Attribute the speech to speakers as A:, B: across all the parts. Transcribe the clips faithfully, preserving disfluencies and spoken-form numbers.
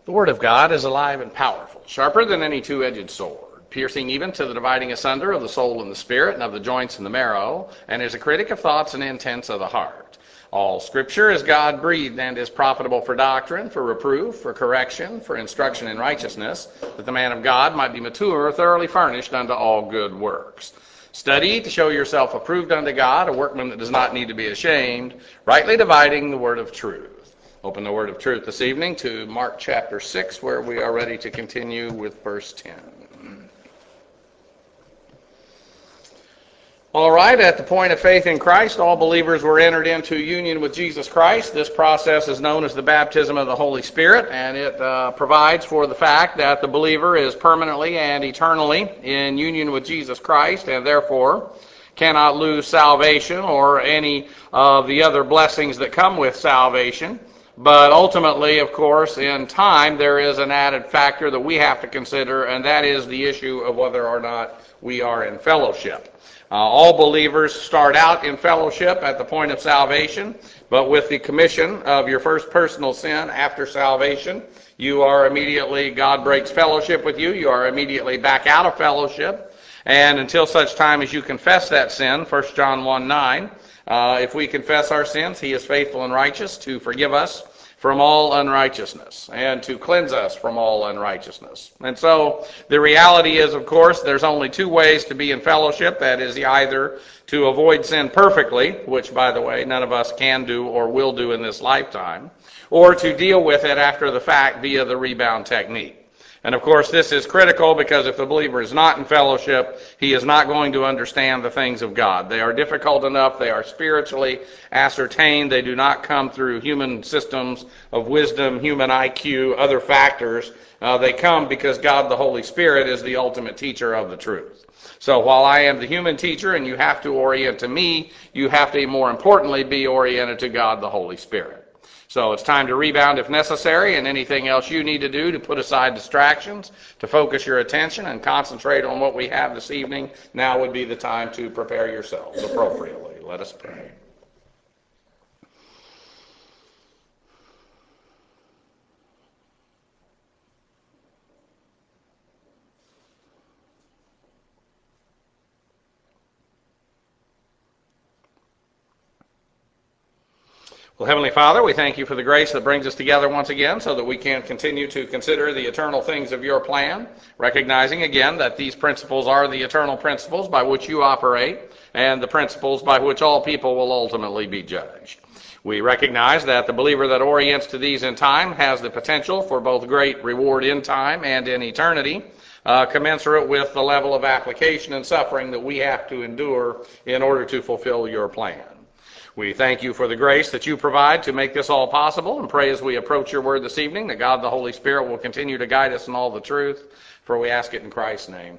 A: The Word of God is alive and powerful, sharper than any two-edged sword, piercing even to the dividing asunder of the soul and the spirit, and of the joints and the marrow, and is a critic of thoughts and intents of the heart. All Scripture is God-breathed and is profitable for doctrine, for reproof, for correction, for instruction in righteousness, that the man of God might be mature, thoroughly furnished unto all good works. Study to show yourself approved unto God, a workman that does not need to be ashamed, rightly dividing the word of truth. Open the word of truth this evening to Mark chapter six, where we are ready to continue with verse ten. All right, at the point of faith in Christ, all believers were entered into union with Jesus Christ. This process is known as the baptism of the Holy Spirit, and it uh, provides for the fact that the believer is permanently and eternally in union with Jesus Christ, and therefore cannot lose salvation or any of the other blessings that come with salvation. But ultimately, of course, in time, there is an added factor that we have to consider, and that is the issue of whether or not we are in fellowship. Uh, all believers start out in fellowship at the point of salvation, but with the commission of your first personal sin after salvation, you are immediately, God breaks fellowship with you, you are immediately back out of fellowship, and until such time as you confess that sin, First John one nine, Uh, if we confess our sins, he is faithful and righteous to forgive us from all unrighteousness and to cleanse us from all unrighteousness. And so the reality is, of course, there's only two ways to be in fellowship. That is either to avoid sin perfectly, which, by the way, none of us can do or will do in this lifetime, or to deal with it after the fact via the rebound technique. And of course, this is critical because if the believer is not in fellowship, he is not going to understand the things of God. They are difficult enough. They are spiritually ascertained. They do not come through human systems of wisdom, human I Q, other factors. Uh, they come because God, the Holy Spirit, is the ultimate teacher of the truth. So while I am the human teacher and you have to orient to me, you have to, more importantly, be oriented to God, the Holy Spirit. So it's time to rebound if necessary, and anything else you need to do to put aside distractions, to focus your attention and concentrate on what we have this evening, now would be the time to prepare yourselves appropriately. Let us pray. Well, Heavenly Father, we thank you for the grace that brings us together once again so that we can continue to consider the eternal things of your plan, recognizing again that these principles are the eternal principles by which you operate and the principles by which all people will ultimately be judged. We recognize that the believer that orients to these in time has the potential for both great reward in time and in eternity, uh, commensurate with the level of application and suffering that we have to endure in order to fulfill your plan. We thank you for the grace that you provide to make this all possible, and pray as we approach your word this evening that God the Holy Spirit will continue to guide us in all the truth, for we ask it in Christ's name.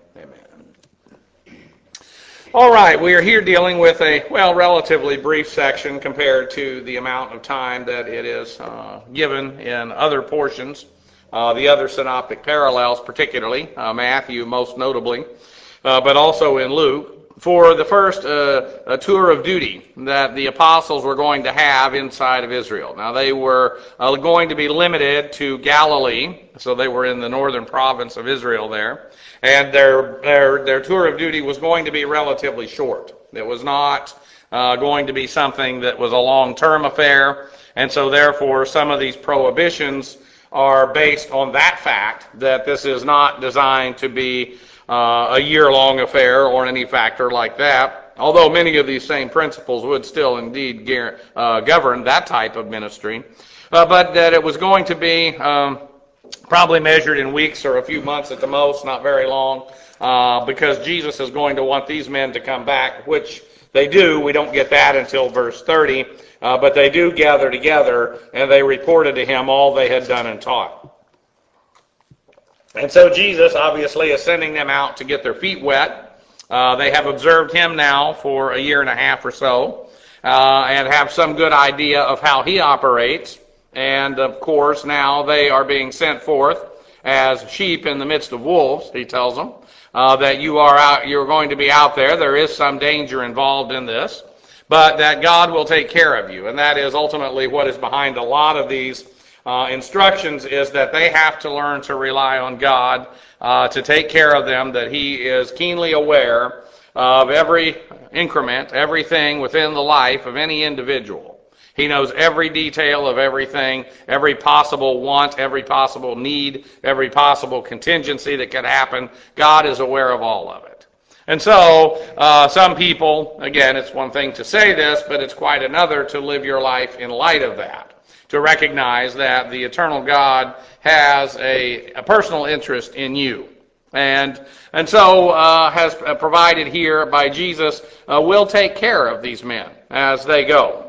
A: Amen. All right, we are here dealing with a, well, relatively brief section compared to the amount of time that it is uh, given in other portions, uh, the other synoptic parallels, particularly uh, Matthew most notably, uh, but also in Luke, for the first uh, a tour of duty that the apostles were going to have inside of Israel. Now, they were uh, going to be limited to Galilee, so they were in the northern province of Israel there, and their their, their tour of duty was going to be relatively short. It was not uh, going to be something that was a long-term affair, and so therefore some of these prohibitions are based on that fact, that this is not designed to be Uh, a year-long affair or any factor like that, although many of these same principles would still indeed gear, uh, govern that type of ministry, uh, but that it was going to be um, probably measured in weeks or a few months at the most, not very long, uh, because Jesus is going to want these men to come back, which they do. We don't get that until verse thirty, uh, but they do gather together, and they reported to him all they had done and taught. And so Jesus obviously is sending them out to get their feet wet. Uh, they have observed him now for a year and a half or so, uh, and have some good idea of how he operates. And of course, now they are being sent forth as sheep in the midst of wolves, he tells them, uh, that you are out, you're going to be out there. There is some danger involved in this, but that God will take care of you. And that is ultimately what is behind a lot of these uh, instructions is that they have to learn to rely on God uh, to take care of them, that He is keenly aware of every increment, everything within the life of any individual. He knows every detail of everything, every possible want, every possible need, every possible contingency that could happen. God is aware of all of it. And so, uh, some people, again, it's one thing to say this, but it's quite another to live your life in light of that, to recognize that the eternal God has a, a personal interest in you. And and so uh, has provided here by Jesus uh, will take care of these men as they go.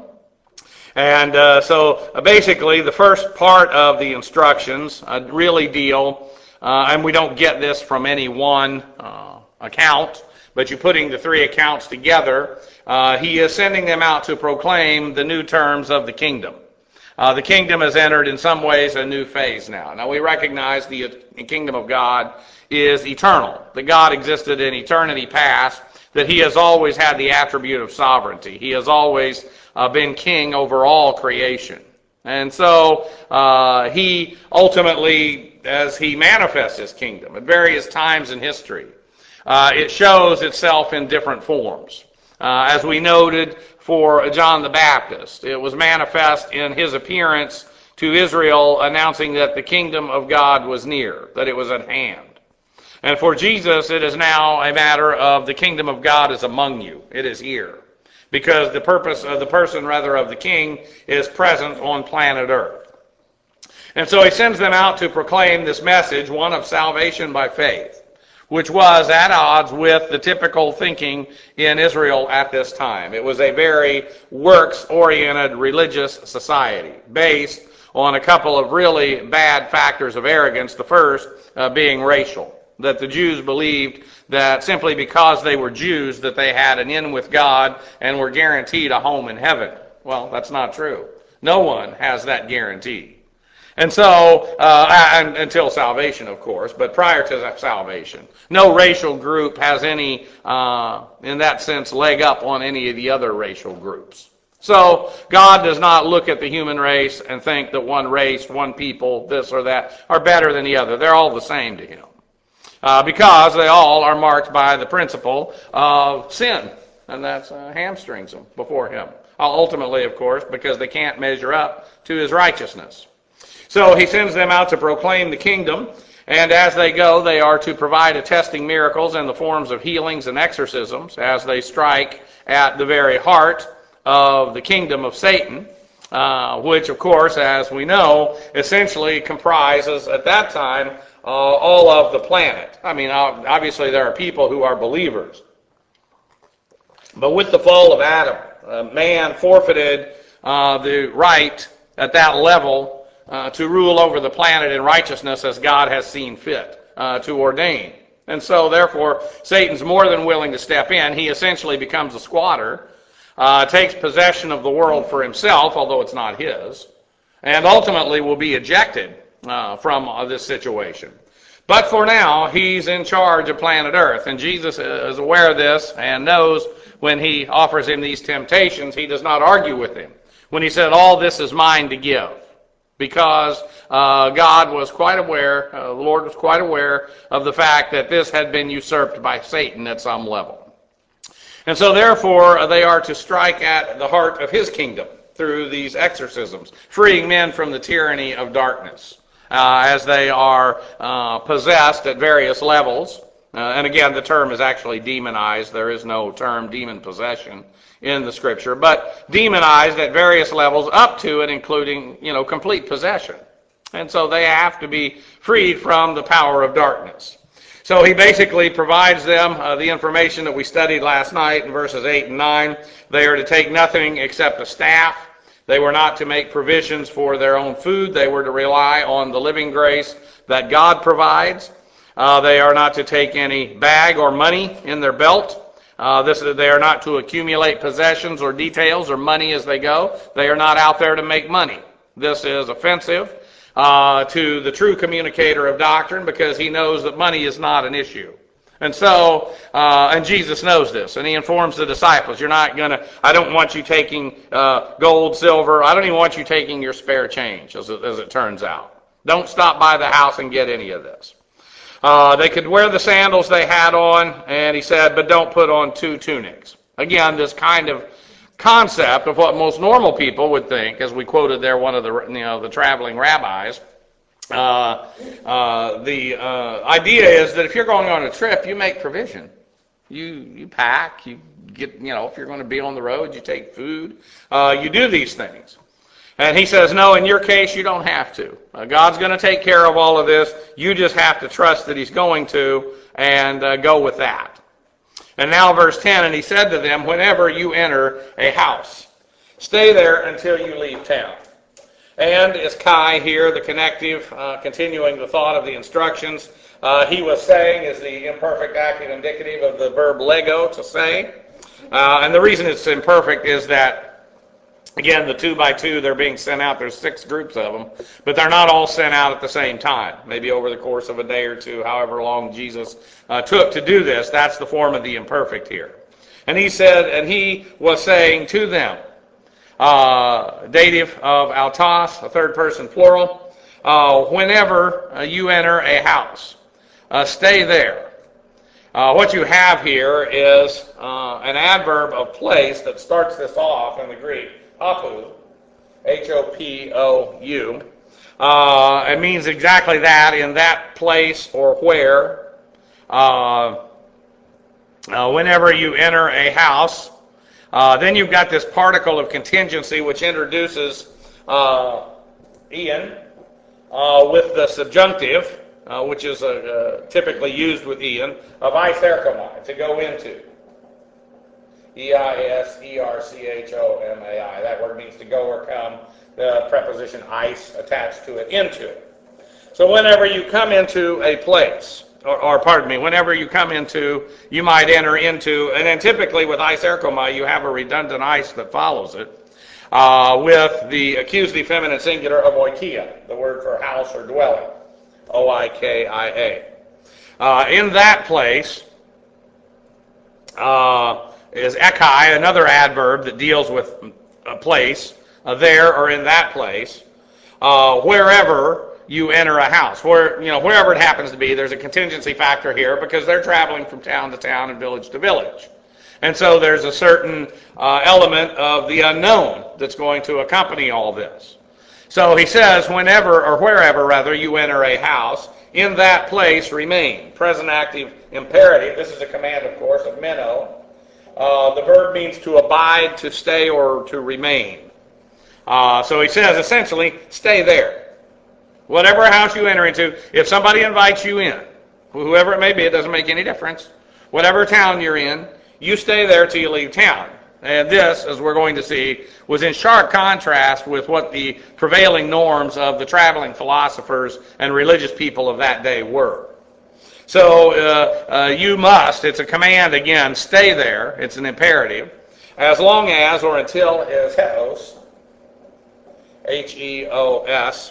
A: And uh, so uh, basically the first part of the instructions uh, really deal, uh, and we don't get this from any one uh, account, but you're putting the three accounts together. Uh, he is sending them out to proclaim the new terms of the kingdom. Uh, the kingdom has entered in some ways a new phase now. Now we recognize the, the kingdom of God is eternal, that God existed in eternity past, that He has always had the attribute of sovereignty. He has always uh, been king over all creation. And so uh, He ultimately, as He manifests His kingdom at various times in history, uh, it shows itself in different forms. Uh, as we noted for John the Baptist, it was manifest in his appearance to Israel announcing that the kingdom of God was near, that it was at hand. And for Jesus, it is now a matter of the kingdom of God is among you. It is here. Because the purpose of the person, rather, of the king is present on planet Earth. And so He sends them out to proclaim this message, one of salvation by faith, which was at odds with the typical thinking in Israel at this time. It was a very works-oriented religious society based on a couple of really bad factors of arrogance, the first uh, being racial. That the Jews believed that simply because they were Jews that they had an in with God and were guaranteed a home in heaven. Well, that's not true. No one has that guarantee. And so, uh, and, until salvation, of course, but prior to salvation, no racial group has any, uh, in that sense, leg up on any of the other racial groups. So God does not look at the human race and think that one race, one people, this or that, are better than the other. They're all the same to Him. Uh, because they all are marked by the principle of sin, and that uh, hamstrings them before Him. Uh, ultimately, of course, because they can't measure up to His righteousness. So He sends them out to proclaim the kingdom, and as they go, they are to provide attesting miracles in the forms of healings and exorcisms as they strike at the very heart of the kingdom of Satan, uh, which, of course, as we know, essentially comprises at that time Uh, all of the planet. I mean, obviously there are people who are believers. But with the fall of Adam, uh, man forfeited uh, the right at that level uh, to rule over the planet in righteousness as God has seen fit uh, to ordain. And so, therefore, Satan's more than willing to step in. He essentially becomes a squatter, uh, takes possession of the world for himself, although it's not his, and ultimately will be ejected Uh, from uh, this situation. But for now, He's in charge of planet Earth, and Jesus is aware of this and knows when He offers him these temptations, He does not argue with him. When He said, all this is mine to give, because uh, God was quite aware, uh, the Lord was quite aware of the fact that this had been usurped by Satan at some level. And so therefore, they are to strike at the heart of His kingdom through these exorcisms, freeing men from the tyranny of darkness. Uh, as they are uh, possessed at various levels. Uh, and again, the term is actually demonized. There is no term demon possession in the Scripture, but demonized at various levels up to and including, you know, complete possession. And so they have to be freed from the power of darkness. So He basically provides them uh, the information that we studied last night in verses eight and nine. They are to take nothing except a staff. They were not to make provisions for their own food. They were to rely on the living grace that God provides. Uh, they are not to take any bag or money in their belt. Uh, this, they are not to accumulate possessions or details or money as they go. They are not out there to make money. This is offensive uh, to the true communicator of doctrine because he knows that money is not an issue. And so, uh, and Jesus knows this, and he informs the disciples, you're not going to, I don't want you taking uh, gold, silver, I don't even want you taking your spare change, as it, as it turns out. Don't stop by the house and get any of this. Uh, they could wear the sandals they had on, and he said, but don't put on two tunics. Again, this kind of concept of what most normal people would think, as we quoted there one of the, you know, the traveling rabbis. Uh, uh, the uh, idea is that if you're going on a trip, you make provision. You you pack, you get, you know, if you're going to be on the road, you take food. Uh, you do these things. And he says, no, in your case, you don't have to. Uh, God's going to take care of all of this. You just have to trust that he's going to, and uh, go with that. And now verse ten, and he said to them, whenever you enter a house, stay there until you leave town. And is Kai here, the connective, uh, continuing the thought of the instructions. Uh, he was saying is the imperfect active indicative of the verb lego, to say. Uh, and the reason it's imperfect is that, again, the two by two, they're being sent out. There's six groups of them, but they're not all sent out at the same time. Maybe over the course of a day or two, however long Jesus uh, took to do this. That's the form of the imperfect here. And he said, and he was saying to them, Uh, dative of autos, a third person plural. Uh, whenever uh, you enter a house, uh, stay there. Uh, what you have here is uh, an adverb of place that starts this off in the Greek, hopou, H O P O U. Uh, it means exactly that, in that place or where. Uh, uh, whenever you enter a house, Uh, then you've got this particle of contingency, which introduces uh, Ian uh, with the subjunctive, uh, which is uh, uh, typically used with Ian, of iserchomai, to go into. E I S E R C H O M A I. That word means to go or come. The preposition ice attached to it, into it. So whenever you come into a place, Or, or pardon me, whenever you come into, you might enter into, and then typically with iserchomai, you have a redundant ice that follows it, uh, with the accusative feminine singular of oikia, the word for house or dwelling, O I K I A. Uh, in that place uh, is ekai, another adverb that deals with a place, uh, there or in that place, uh, wherever you enter a house, where, you know, wherever it happens to be. There's a contingency factor here because they're traveling from town to town and village to village. And so there's a certain uh, element of the unknown that's going to accompany all this. So he says, whenever, or wherever rather, you enter a house, in that place remain. Present active imperative. This is a command, of course, of meno. Uh, the verb means to abide, to stay, or to remain. Uh, so he says, essentially, stay there. Whatever house you enter into, if somebody invites you in, whoever it may be, it doesn't make any difference. Whatever town you're in, you stay there till you leave town. And this, as we're going to see, was in sharp contrast with what the prevailing norms of the traveling philosophers and religious people of that day were. So uh, uh, you must, it's a command again, stay there. It's an imperative. As long as, or until, is heos, H E O S,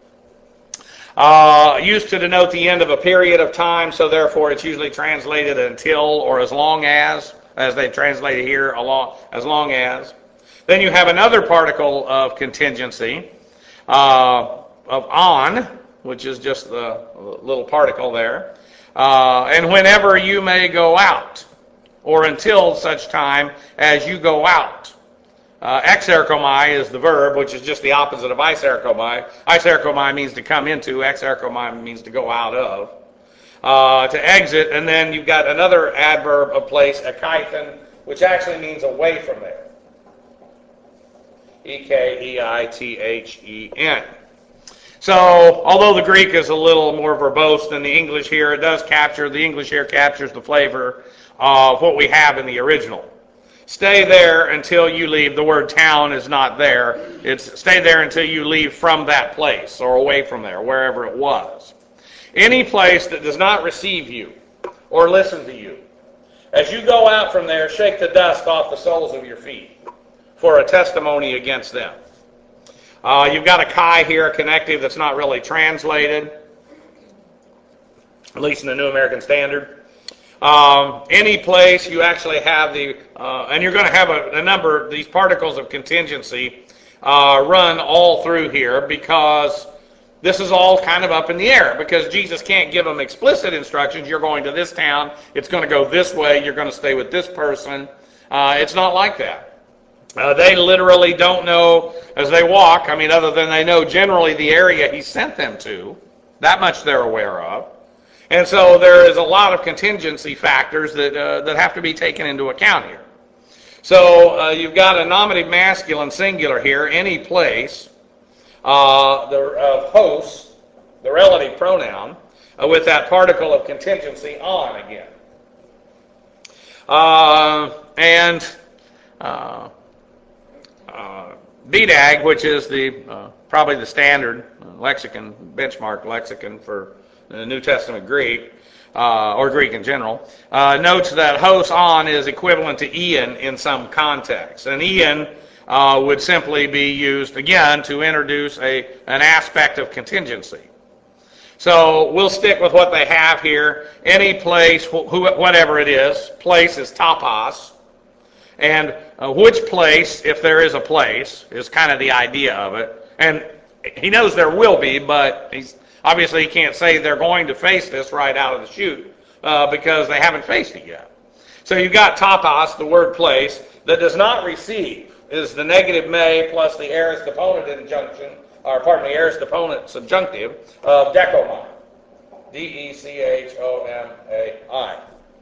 A: Uh, used to denote the end of a period of time, so therefore it's usually translated until or as long as, as they translated here, along, as long as. Then you have another particle of contingency, uh, of on, which is just the little particle there, uh, and whenever you may go out, or until such time as you go out. Uh, exerchomai is the verb, which is just the opposite of iserchomai. Iserchomai means to come into. Exerchomai means to go out of. Uh, to exit, and then you've got another adverb of place, ekaithen, which actually means away from there. E K E I T H E N. So, although the Greek is a little more verbose than the English here, it does capture, the English here captures the flavor of what we have in the original. Stay there until you leave. The word town is not there. It's stay there until you leave from that place or away from there, wherever it was. Any place that does not receive you or listen to you. As you go out from there, shake the dust off the soles of your feet for a testimony against them. Uh, you've got a kai here, a connective that's not really translated, at least in the New American Standard. Um, any place you actually have the, uh, and you're going to have a, a number of these particles of contingency uh, run all through here, because this is all kind of up in the air, because Jesus can't give them explicit instructions. You're going to this town, it's going to go this way, you're going to stay with this person. Uh, it's not like that. Uh, they literally don't know as they walk, I mean, other than they know generally the area he sent them to. That much they're aware of. And so there is a lot of contingency factors that uh, that have to be taken into account here. So uh, you've got a nominative masculine singular here, any place. Uh, the uh, host, the relative pronoun, uh, with that particle of contingency on again. Uh, and uh, uh, B D A G, which is the uh, probably the standard lexicon, benchmark lexicon for the New Testament Greek, uh, or Greek in general, uh, notes that hos on is equivalent to Ian in some context. And Ian uh, would simply be used, again, to introduce a an aspect of contingency. So we'll stick with what they have here. Any place, wh- whatever it is, place is topos. And uh, which place, if there is a place, is kind of the idea of it. And he knows there will be, but he's obviously he can't say they're going to face this right out of the chute uh, because they haven't faced it yet. So you've got topos, the word place, that does not receive, is the negative may plus the aorist opponent injunction, or pardon me, aorist opponent subjunctive of dechomai. D E C H O M A I.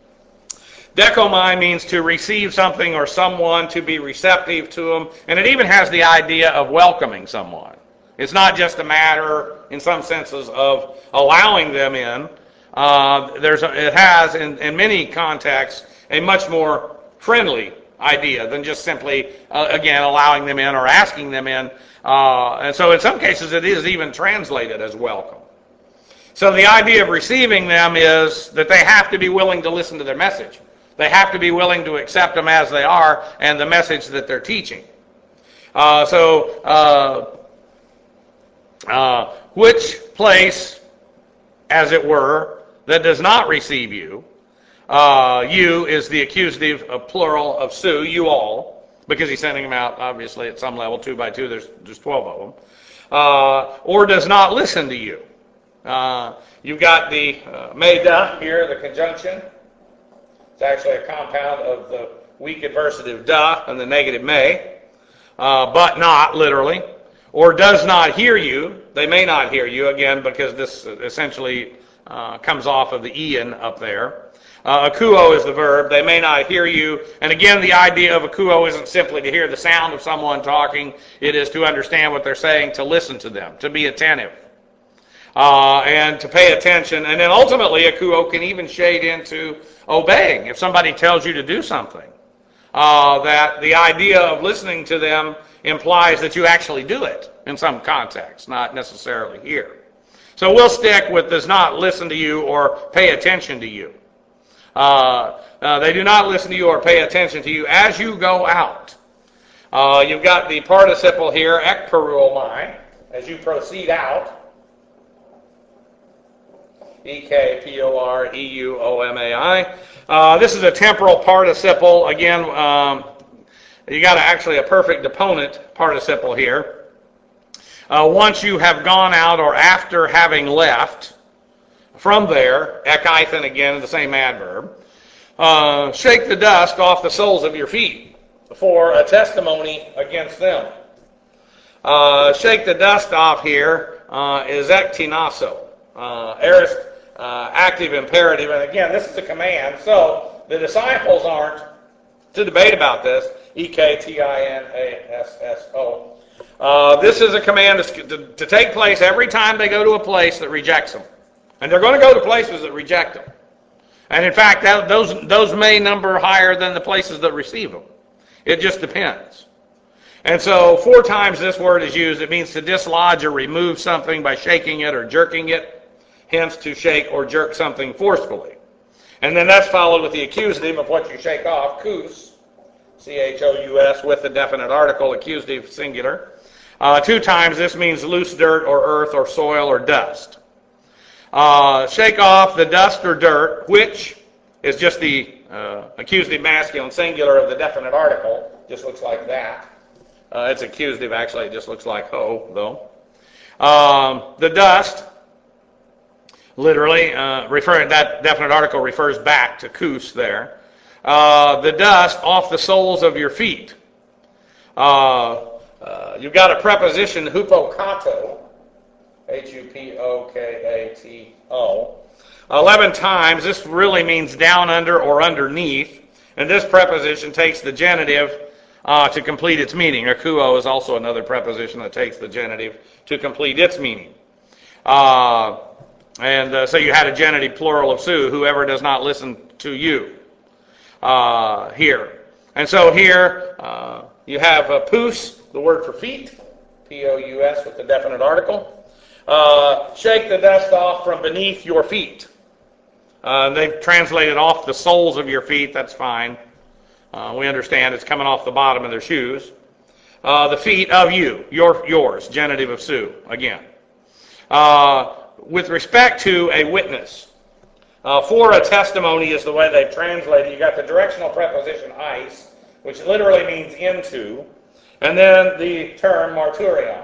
A: Dechomai means to receive something or someone, to be receptive to them, and it even has the idea of welcoming someone. It's not just a matter, in some senses, of allowing them in. Uh, there's a, it has, in, in many contexts, a much more friendly idea than just simply, uh, again, allowing them in or asking them in. Uh, and so in some cases it is even translated as welcome. So the idea of receiving them is that they have to be willing to listen to their message. They have to be willing to accept them as they are and the message that they're teaching. Uh, so, uh, uh, which place, as it were, that does not receive you, uh, you is the accusative of plural of su, you all, because he's sending them out, obviously, at some level, two by two, there's, there's twelve of them, uh, or does not listen to you. Uh, you've got the uh, meda here, the conjunction. It's actually a compound of the weak adversative da and the negative may, uh, but not, literally. Or does not hear you. They may not hear you, again, because this essentially uh, comes off of the Ian up there. Uh, akuo is the verb. They may not hear you. And again, the idea of akuo isn't simply to hear the sound of someone talking. It is to understand what they're saying, to listen to them, to be attentive. Uh, and to pay attention. And then ultimately, akuo can even shade into obeying. If somebody tells you to do something, uh, that the idea of listening to them implies that you actually do it in some context, not necessarily here. So we'll stick with does not listen to you or pay attention to you. Uh, uh, they do not listen to you or pay attention to you as you go out. Uh, you've got the participle here, ekperulmai, as you proceed out. E K P O R E U O M A I. Uh, this is a temporal participle. Again, um, you got actually a perfect deponent participle here. Uh, once you have gone out or after having left, from there, ekithen again, the same adverb, uh, shake the dust off the soles of your feet for a testimony against them. Uh, shake the dust off here uh, is ektinaso, uh, aorist uh, active imperative. And again, this is a command, so the disciples aren't to debate about this. E K T I N A S S O. Uh, this is a command to, to, to take place every time they go to a place that rejects them. And they're going to go to places that reject them. And in fact, that, those, those may number higher than the places that receive them. It just depends. And so four times this word is used. It means to dislodge or remove something by shaking it or jerking it. Hence, to shake or jerk something forcefully. And then that's followed with the accusative of what you shake off, kus, C H O U S, with the definite article, accusative singular. Uh, two times this means loose dirt or earth or soil or dust. Uh, shake off the dust or dirt, which is just the uh, accusative masculine singular of the definite article. Just looks like that. Uh, it's accusative, actually. It just looks like ho, though. Um, the dust, literally, uh, referring that definite article refers back to kus there. Uh, the dust off the soles of your feet. Uh, uh, you've got a preposition, hupokato, H U P O K A T O. Eleven times. This really means down under or underneath. And this preposition takes the genitive uh, to complete its meaning. Akuo is also another preposition that takes the genitive to complete its meaning. Uh, and uh, so you had a genitive plural of su, whoever does not listen to you, uh, here. And so here uh, you have uh, pus, the word for feet, P O U S with the definite article. Uh, shake the dust off from beneath your feet. Uh, they've translated off the soles of your feet. That's fine. Uh, we understand it's coming off the bottom of their shoes. Uh, the feet of you, your, yours, genitive of su, again. Uh, with respect to a witness, uh, for a testimony is the way they've translated. You got the directional preposition eis, which literally means into, and then the term marturion.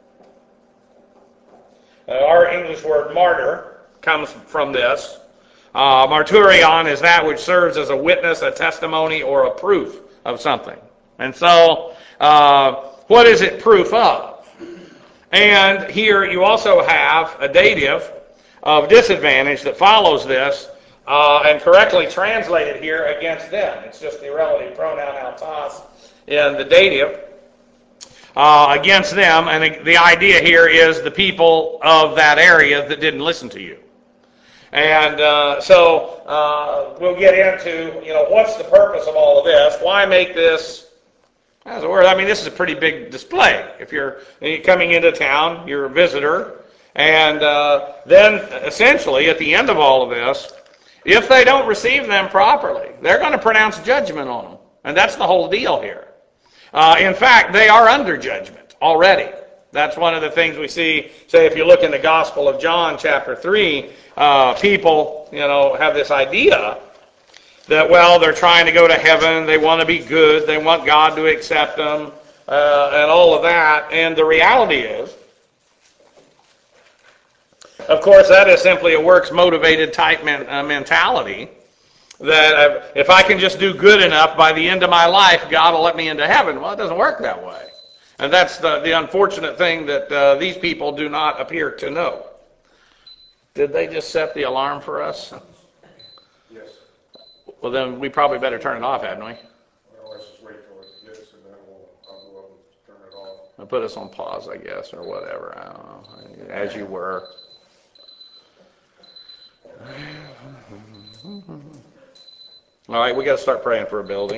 A: Uh, our English word martyr comes from this. Uh, marturion is that which serves as a witness, a testimony, or a proof of something. And so, uh, what is it proof of? And here you also have a dative of disadvantage that follows this, uh, and correctly translated here against them. It's just the relative pronoun autos in the dative uh, against them, and the idea here is the people of that area that didn't listen to you. And uh, so uh, we'll get into, you know, what's the purpose of all of this? Why make this, as a word, I mean, this is a pretty big display. If you're, you're coming into town, you're a visitor, and uh, then essentially at the end of all of this, if they don't receive them properly, they're going to pronounce judgment on them. And that's the whole deal here. Uh, in fact, they are under judgment already. That's one of the things we see, say, if you look in the Gospel of John, chapter three, uh, people, you know, have this idea that, well, they're trying to go to heaven, they want to be good, they want God to accept them, uh, and all of that. And the reality is, of course, that is simply a works-motivated type men, uh, mentality, that uh, if I can just do good enough, by the end of my life, God will let me into heaven. Well, it doesn't work that way. And that's the, the unfortunate thing that uh, these people do not appear to know. Did they just set the alarm for us?
B: Yes.
A: Well, then we probably better turn it off, hadn't we?
B: Well, let's just wait till it gets, and then we'll, I'll go up and turn it off.
A: I'll put us on pause, I guess, or whatever. I don't know. As you were. All right, we got to start praying for a building.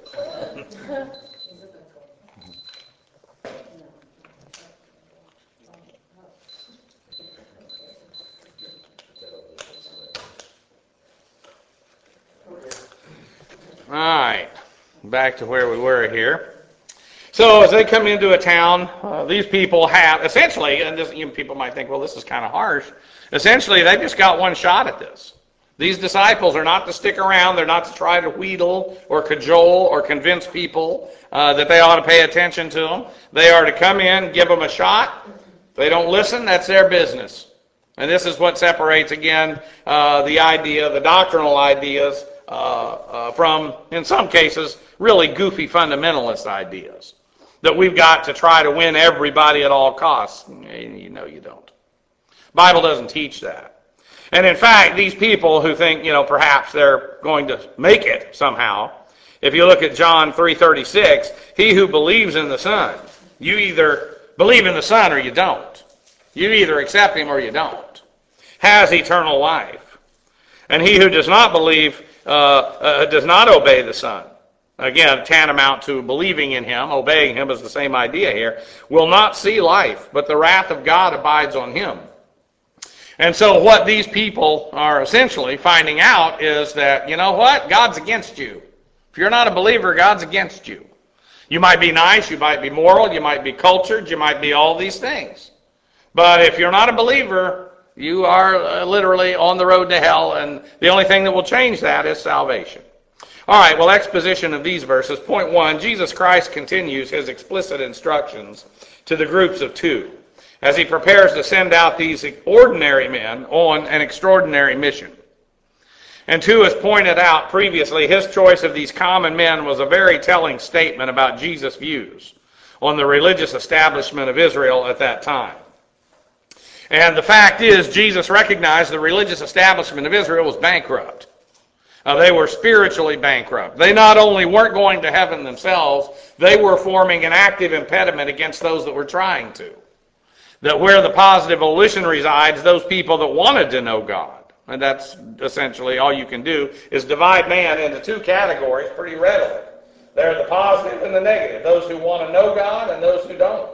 A: All right, back to where we were here. So as they come into a town, uh, these people have, essentially, and this, you know, people might think, well, this is kind of harsh. Essentially, they've just got one shot at this. These disciples are not to stick around. They're not to try to wheedle or cajole or convince people uh, that they ought to pay attention to them. They are to come in, give them a shot. If they don't listen, that's their business. And this is what separates, again, uh, the idea, the doctrinal ideas, uh, uh, from, in some cases, really goofy fundamentalist ideas. That we've got to try to win everybody at all costs. You know you don't. Bible doesn't teach that. And in fact, these people who think, you know, perhaps they're going to make it somehow, if you look at John three thirty-six, he who believes in the Son, you either believe in the Son or you don't. You either accept him or you don't, has eternal life. And he who does not believe, uh, uh, does not obey the Son, again, tantamount to believing in him, obeying him is the same idea here, will not see life, but the wrath of God abides on him. And so what these people are essentially finding out is that, you know what? God's against you. If you're not a believer, God's against you. You might be nice, you might be moral, you might be cultured, you might be all these things. But if you're not a believer, You are uh, literally on the road to hell, and the only thing that will change that is salvation. All right, well, exposition of these verses. Point one, Jesus Christ continues his explicit instructions to the groups of two as he prepares to send out these ordinary men on an extraordinary mission. And two, as pointed out previously, his choice of these common men was a very telling statement about Jesus' views on the religious establishment of Israel at that time. And the fact is, Jesus recognized the religious establishment of Israel was bankrupt. Uh, they were spiritually bankrupt. They not only weren't going to heaven themselves, they were forming an active impediment against those that were trying to. That where the positive volition resides, those people that wanted to know God, and that's essentially all you can do, is divide man into two categories pretty readily. They're the positive and the negative, those who want to know God and those who don't.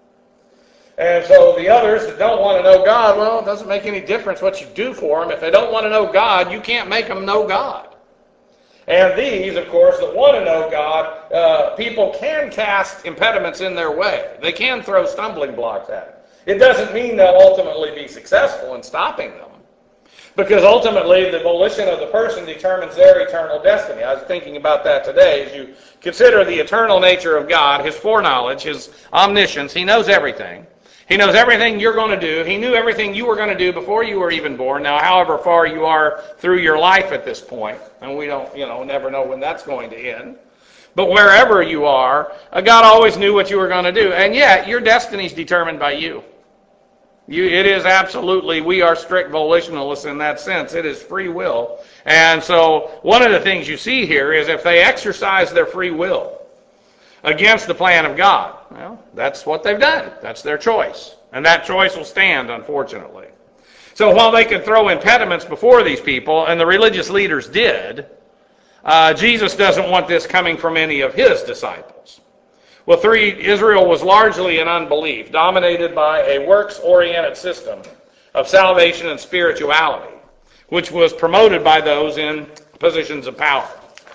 A: And so the others that don't want to know God, well, it doesn't make any difference what you do for them. If they don't want to know God, you can't make them know God. And these, of course, that want to know God, uh, people can cast impediments in their way. They can throw stumbling blocks at it. It doesn't mean they'll ultimately be successful in stopping them, because ultimately the volition of the person determines their eternal destiny. I was thinking about that today. As you consider the eternal nature of God, his foreknowledge, his omniscience, he knows everything. He knows everything you're going to do. He knew everything you were going to do before you were even born. Now, however far you are through your life at this point, and we don't, you know, never know when that's going to end. But wherever you are, God always knew what you were going to do. And yet, your destiny is determined by you. You, it is absolutely, we are strict volitionalists in that sense. It is free will. And so, one of the things you see here is if they exercise their free will against the plan of God, well, that's what they've done. That's their choice. And that choice will stand, unfortunately. So while they could throw impediments before these people, and the religious leaders did, uh, Jesus doesn't want this coming from any of his disciples. Well, three, Israel was largely in unbelief, dominated by a works-oriented system of salvation and spirituality, which was promoted by those in positions of power.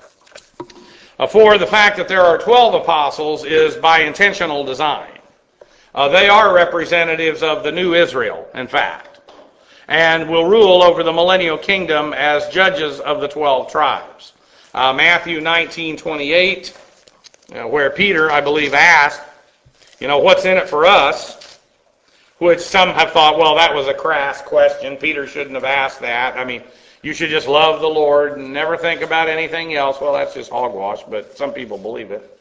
A: Uh, four, the fact that there are twelve apostles is by intentional design. Uh, they are representatives of the new Israel, in fact, and will rule over the millennial kingdom as judges of the twelve tribes. Uh, Matthew nineteen twenty-eight, you know, where Peter, I believe, asked, you know, what's in it for us? Which some have thought, well, that was a crass question. Peter shouldn't have asked that. I mean, you should just love the Lord and never think about anything else. Well, that's just hogwash, but some people believe it.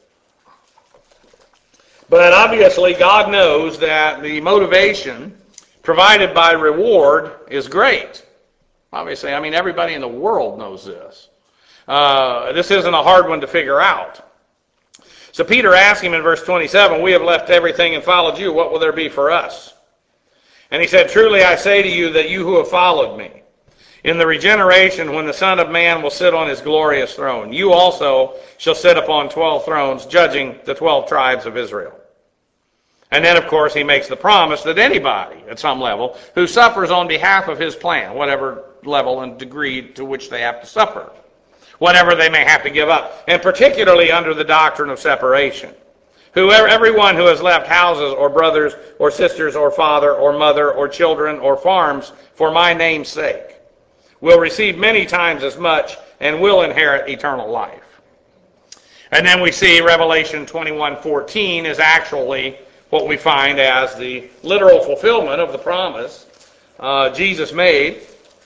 A: But obviously, God knows that the motivation provided by reward is great. Obviously, I mean, everybody in the world knows this. Uh, this isn't a hard one to figure out. So Peter asked him in verse twenty-seven, we have left everything and followed you. What will there be for us? And he said, truly I say to you that you who have followed me, in the regeneration, when the Son of Man will sit on his glorious throne, you also shall sit upon twelve thrones, judging the twelve tribes of Israel. And then, of course, he makes the promise that anybody, at some level, who suffers on behalf of his plan, whatever level and degree to which they have to suffer, whatever they may have to give up, and particularly under the doctrine of separation. Whoever, everyone who has left houses or brothers or sisters or father or mother or children or farms for my name's sake will receive many times as much and will inherit eternal life. And then we see Revelation twenty-one fourteen is actually what we find as the literal fulfillment of the promise uh, Jesus made.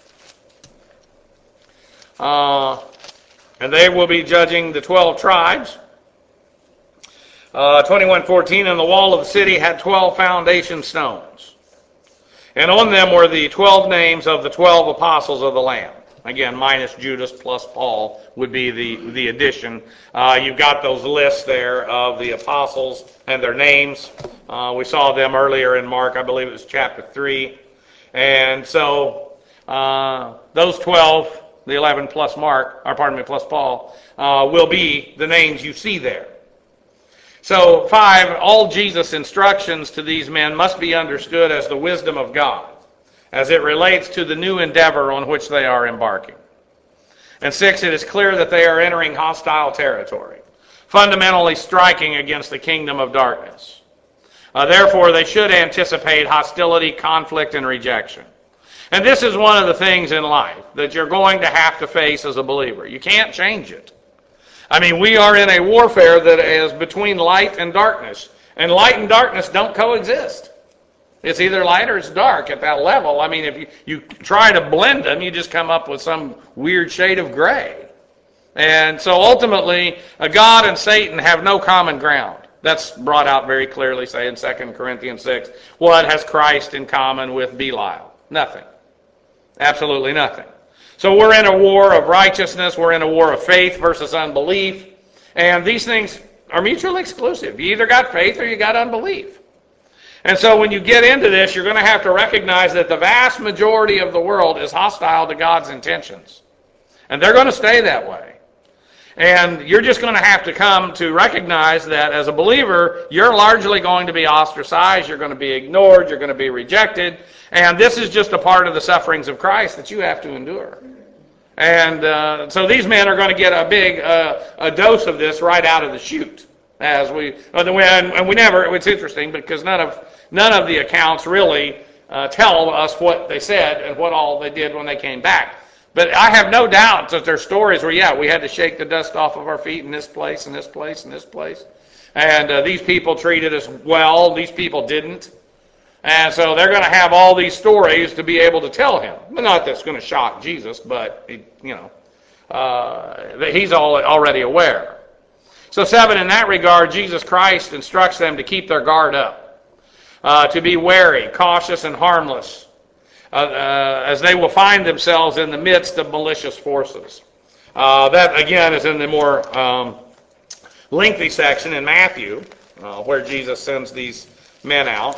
A: Uh, and they will be judging the twelve tribes. Uh, twenty-one fourteen, and the wall of the city had twelve foundation stones. And on them were the twelve names of the twelve apostles of the Lamb. Again, minus Judas plus Paul would be the, the addition. Uh, you've got those lists there of the apostles and their names. Uh, we saw them earlier in Mark, I believe it was chapter three. And so uh, those twelve, the eleven plus Mark, or pardon me, plus Paul, uh, will be the names you see there. So, five, all Jesus' instructions to these men must be understood as the wisdom of God, as it relates to the new endeavor on which they are embarking. And six, it is clear that they are entering hostile territory, fundamentally striking against the kingdom of darkness. Uh, therefore, they should anticipate hostility, conflict, and rejection. And this is one of the things in life that you're going to have to face as a believer. You can't change it. I mean, we are in a warfare that is between light and darkness. And light and darkness don't coexist. It's either light or it's dark at that level. I mean, if you, you try to blend them, you just come up with some weird shade of gray. And so ultimately, God and Satan have no common ground. That's brought out very clearly, say, in Second Corinthians six. What has Christ in common with Belial? Nothing. Absolutely nothing. So we're in a war of righteousness. We're in a war of faith versus unbelief. And these things are mutually exclusive. You either got faith or you got unbelief. And so when you get into this, you're going to have to recognize that the vast majority of the world is hostile to God's intentions. And they're going to stay that way. And you're just going to have to come to recognize that as a believer, you're largely going to be ostracized, you're going to be ignored, you're going to be rejected, and this is just a part of the sufferings of Christ that you have to endure. And uh, so these men are going to get a big uh, a dose of this right out of the chute. As we and we never, it's interesting because none of none of the accounts really uh, tell us what they said and what all they did when they came back. But I have no doubt that their stories were, yeah, we had to shake the dust off of our feet in this place, and this place, and this place. And uh, these people treated us well. These people didn't. And so they're going to have all these stories to be able to tell him. Not that it's going to shock Jesus, but, you know, uh, that he's all, already aware. So seven, in that regard, Jesus Christ instructs them to keep their guard up, uh, to be wary, cautious, and harmless. Uh, uh, as they will find themselves in the midst of malicious forces. Uh, that, again, is in the more um, lengthy section in Matthew, uh, where Jesus sends these men out.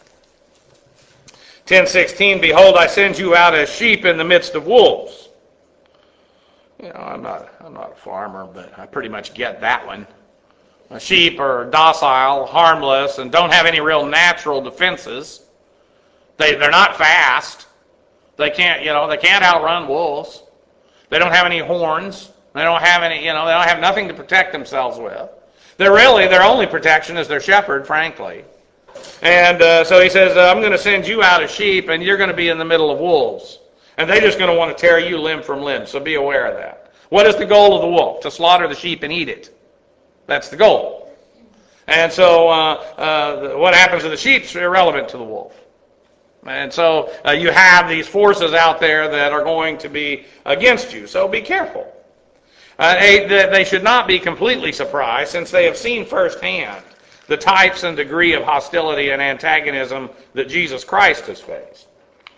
A: ten sixteen, behold, I send you out as sheep in the midst of wolves. You know, I'm not, I'm not a farmer, but I pretty much get that one. Uh, sheep are docile, harmless, and don't have any real natural defenses. They, they're not fast. They can't, you know, they can't outrun wolves. They don't have any horns. They don't have any, you know, they don't have nothing to protect themselves with. They're really, their only protection is their shepherd, frankly. And uh, so he says, I'm going to send you out as sheep, and you're going to be in the middle of wolves. And they're just going to want to tear you limb from limb, so be aware of that. What is the goal of the wolf? To slaughter the sheep and eat it. That's the goal. And so uh, uh, what happens to the sheep is irrelevant to the wolf. And so uh, you have these forces out there that are going to be against you. So be careful. Uh, they, they should not be completely surprised, since they have seen firsthand the types and degree of hostility and antagonism that Jesus Christ has faced.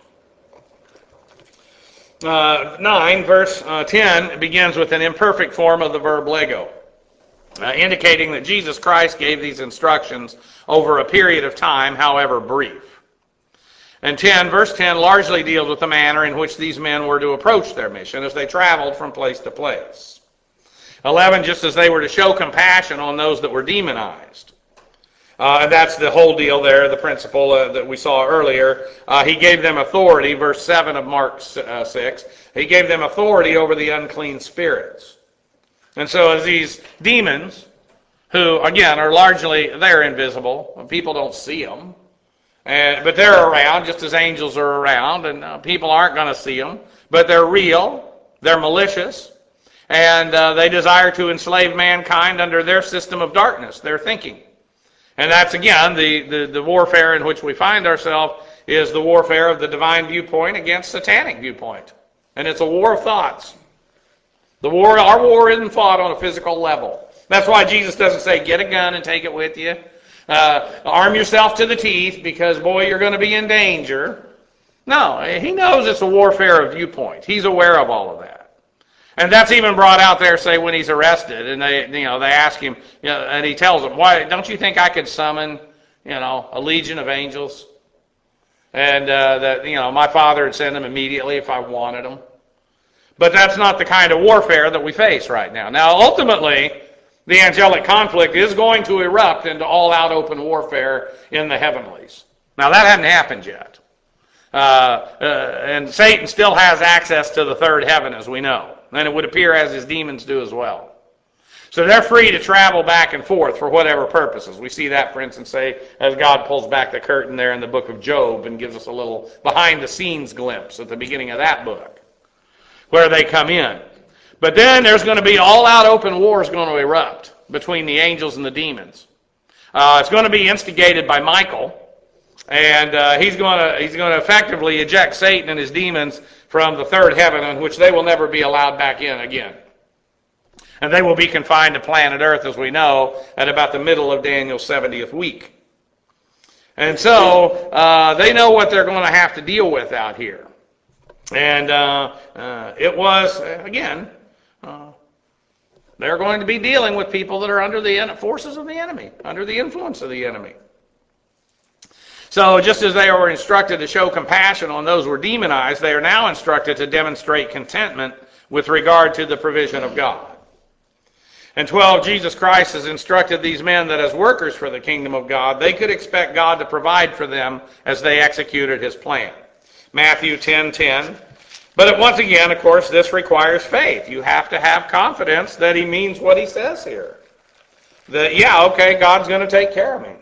A: Uh, nine, verse uh, ten, begins with an imperfect form of the verb lego, uh, indicating that Jesus Christ gave these instructions over a period of time, however brief. And ten, verse ten largely deals with the manner in which these men were to approach their mission as they traveled from place to place. eleven, just as they were to show compassion on those that were demonized. Uh, and that's the whole deal there, the principle uh, that we saw earlier. Uh, he gave them authority, verse seven of Mark uh, six. He gave them authority over the unclean spirits. And so as these demons, who, again, are largely, they're invisible. People don't see them. And, but they're around just as angels are around, and uh, people aren't going to see them. But they're real, they're malicious, and uh, they desire to enslave mankind under their system of darkness, their thinking. And that's, again, the, the, the warfare in which we find ourselves is the warfare of the divine viewpoint against satanic viewpoint. And it's a war of thoughts. The war, our war isn't fought on a physical level. That's why Jesus doesn't say, get a gun and take it with you. Uh, arm yourself to the teeth because, boy, you're going to be in danger. No, he knows it's a warfare of viewpoint. He's aware of all of that. And that's even brought out there, say, when he's arrested, and they, you know, they ask him, you know, and he tells them, "Why don't you think I could summon, you know, a legion of angels, and uh, that, you know, my Father would send them immediately if I wanted them?" But that's not the kind of warfare that we face right now. Now, ultimately, the angelic conflict is going to erupt into all-out open warfare in the heavenlies. Now, that hasn't happened yet. Uh, uh, and Satan still has access to the third heaven, as we know. And it would appear as his demons do as well. So they're free to travel back and forth for whatever purposes. We see that, for instance, say, as God pulls back the curtain there in the book of Job and gives us a little behind-the-scenes glimpse at the beginning of that book, where they come in. But then there's going to be all-out open wars going to erupt between the angels and the demons. Uh, it's going to be instigated by Michael, and uh, he's going to he's going to effectively eject Satan and his demons from the third heaven, in which they will never be allowed back in again. And they will be confined to planet Earth, as we know, at about the middle of Daniel's seventieth week. And so uh, they know what they're going to have to deal with out here. And uh, uh, it was, again, uh, they're going to be dealing with people that are under the forces of the enemy, under the influence of the enemy. So just as they were instructed to show compassion on those who were demonized, they are now instructed to demonstrate contentment with regard to the provision of God. And twelve, Jesus Christ has instructed these men that as workers for the kingdom of God, they could expect God to provide for them as they executed his plan. Matthew ten ten. But once again, of course, this requires faith. You have to have confidence that he means what he says here. That, yeah, okay, God's going to take care of me.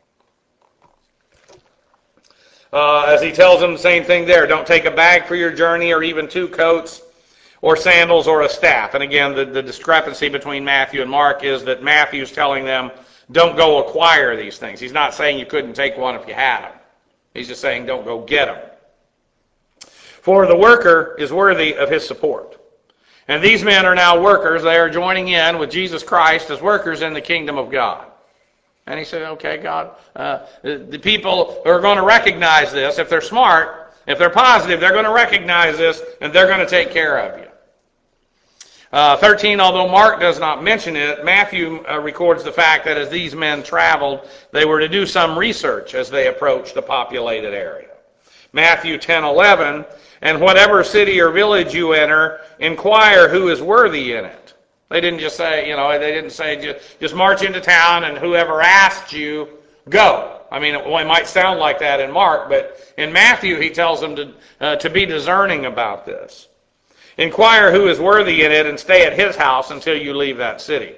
A: Uh, as he tells them the same thing there. Don't take a bag for your journey or even two coats, or sandals, or a staff. And again, the, the discrepancy between Matthew and Mark is that Matthew's telling them, don't go acquire these things. He's not saying you couldn't take one if you had them. He's just saying, don't go get them. For the worker is worthy of his support. And these men are now workers. They are joining in with Jesus Christ as workers in the kingdom of God. And he said, okay, God, uh, the, the people are going to recognize this. If they're smart, if they're positive, they're going to recognize this, and they're going to take care of you. Uh, thirteen, although Mark does not mention it, Matthew uh, records the fact that as these men traveled, they were to do some research as they approached the populated area. Matthew ten eleven, and whatever city or village you enter, inquire who is worthy in it. They didn't just say, you know, they didn't say just, just march into town and whoever asked you, go. I mean, it, well, it might sound like that in Mark, but in Matthew he tells them to, uh, to be discerning about this. Inquire who is worthy in it and stay at his house until you leave that city.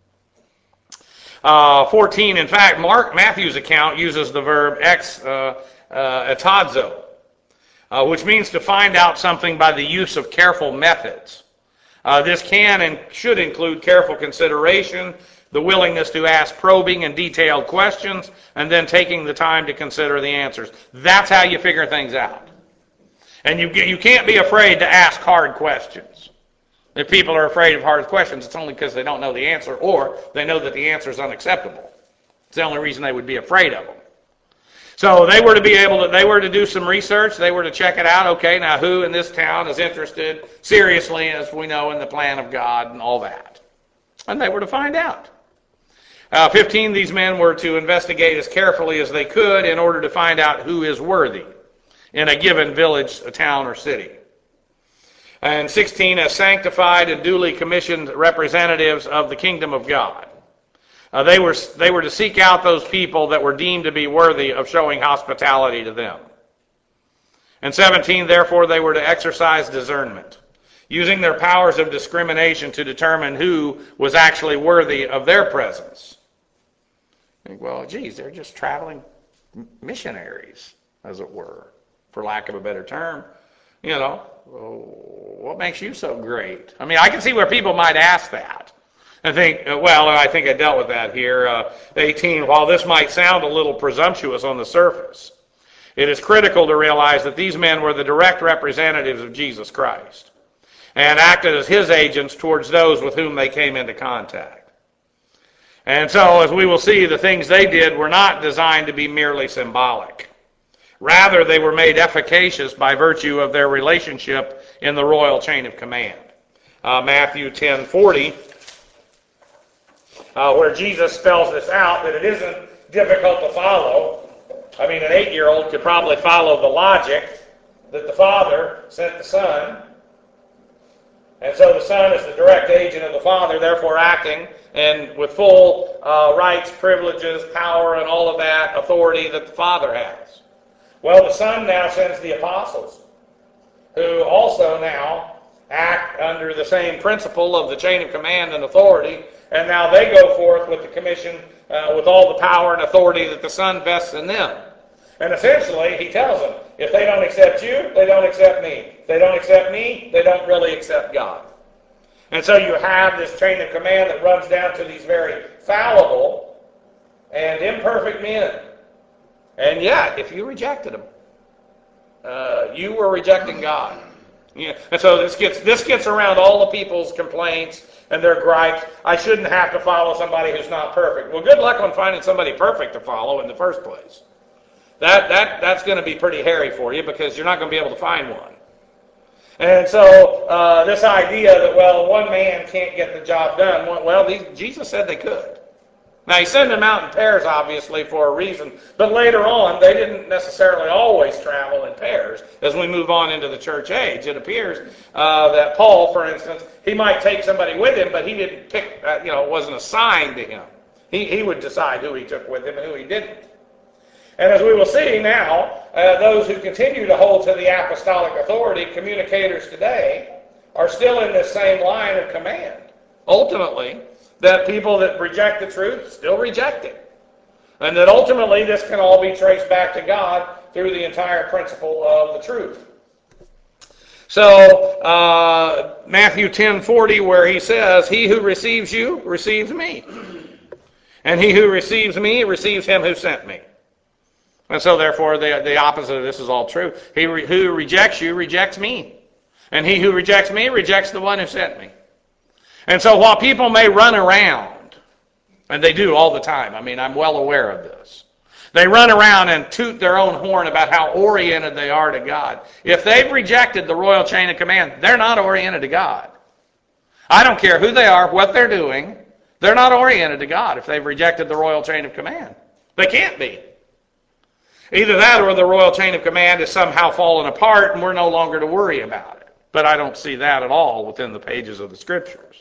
A: Uh, fourteen, in fact, Mark Matthew's account uses the verb ex uh, uh, etadzo, uh, which means to find out something by the use of careful methods. Uh, this can and should include careful consideration, the willingness to ask probing and detailed questions, and then taking the time to consider the answers. That's how you figure things out. And you you can't be afraid to ask hard questions. If people are afraid of hard questions, it's only because they don't know the answer, or they know that the answer is unacceptable. It's the only reason they would be afraid of them. So they were to be able to, they were to do some research. They were to check it out. Okay, now who in this town is interested seriously, as we know, in the plan of God and all that? And they were to find out. Uh, fifteen, these men were to investigate as carefully as they could in order to find out who is worthy in a given village, a town, or city. And sixteen, as sanctified and duly commissioned representatives of the kingdom of God. Uh, they were they were to seek out those people that were deemed to be worthy of showing hospitality to them. And seventeen, therefore, they were to exercise discernment, using their powers of discrimination to determine who was actually worthy of their presence. Think, well, geez, they're just traveling missionaries, as it were, for lack of a better term. You know, what makes you so great? I mean, I can see where people might ask that. I think, well, I think I dealt with that here. Uh, eighteen, while this might sound a little presumptuous on the surface, it is critical to realize that these men were the direct representatives of Jesus Christ and acted as his agents towards those with whom they came into contact. And so, as we will see, the things they did were not designed to be merely symbolic. Rather, they were made efficacious by virtue of their relationship in the royal chain of command. Uh, Matthew ten forty. Uh, where Jesus spells this out, that it isn't difficult to follow. I mean, an eight-year-old could probably follow the logic that the Father sent the Son. And so the Son is the direct agent of the Father, therefore acting and with full uh, rights, privileges, power, and all of that authority that the Father has. Well, the Son now sends the apostles, who also now act under the same principle of the chain of command and authority, and now they go forth with the commission, uh, with all the power and authority that the Son vests in them. And essentially, he tells them, if they don't accept you, they don't accept me. If they don't accept me, they don't really accept God. And so you have this chain of command that runs down to these very fallible and imperfect men. And yet, if you rejected them, uh, you were rejecting God. Yeah. And so this gets this gets around all the people's complaints and their gripes. I shouldn't have to follow somebody who's not perfect. Well, good luck on finding somebody perfect to follow in the first place. That that that's going to be pretty hairy for you, because you're not going to be able to find one. And so uh, this idea that, well, one man can't get the job done, well, these, Jesus said they could. Now, he sent them out in pairs, obviously, for a reason. But later on, they didn't necessarily always travel in pairs. As we move on into the church age, it appears uh, that Paul, for instance, he might take somebody with him, but he didn't pick, uh, you know, it wasn't assigned to him. He, he would decide who he took with him and who he didn't. And as we will see now, uh, those who continue to hold to the apostolic authority, communicators today, are still in this same line of command. Ultimately, that people that reject the truth still reject it. And that ultimately this can all be traced back to God through the entire principle of the truth. So, uh, Matthew ten forty, where he says, he who receives you receives me. And he who receives me receives him who sent me. And so, therefore, the, the opposite of this is all true. He re, who rejects you rejects me. And he who rejects me rejects the one who sent me. And so while people may run around, and they do all the time, I mean, I'm well aware of this. They run around and toot their own horn about how oriented they are to God. If they've rejected the royal chain of command, they're not oriented to God. I don't care who they are, what they're doing, they're not oriented to God if they've rejected the royal chain of command. They can't be. Either that or the royal chain of command is somehow fallen apart and we're no longer to worry about it. But I don't see that at all within the pages of the Scriptures.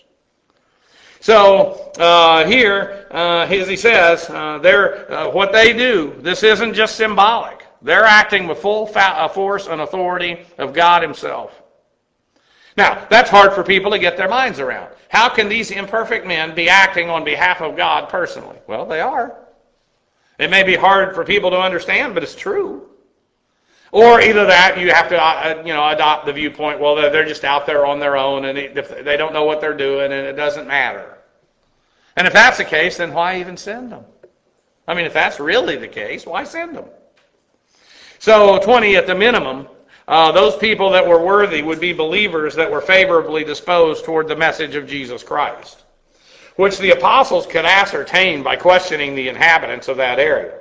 A: So uh, here, uh, as he says, uh, they're, uh, what they do, this isn't just symbolic. They're acting with full fa- force and authority of God himself. Now, that's hard for people to get their minds around. How can these imperfect men be acting on behalf of God personally? Well, they are. It may be hard for people to understand, but it's true. Or either that, you have to uh, you know, adopt the viewpoint, well, they're, they're just out there on their own, and if they don't know what they're doing, and it doesn't matter. And if that's the case, then why even send them? I mean, if that's really the case, why send them? So, twenty at the minimum, uh, those people that were worthy would be believers that were favorably disposed toward the message of Jesus Christ, which the apostles could ascertain by questioning the inhabitants of that area.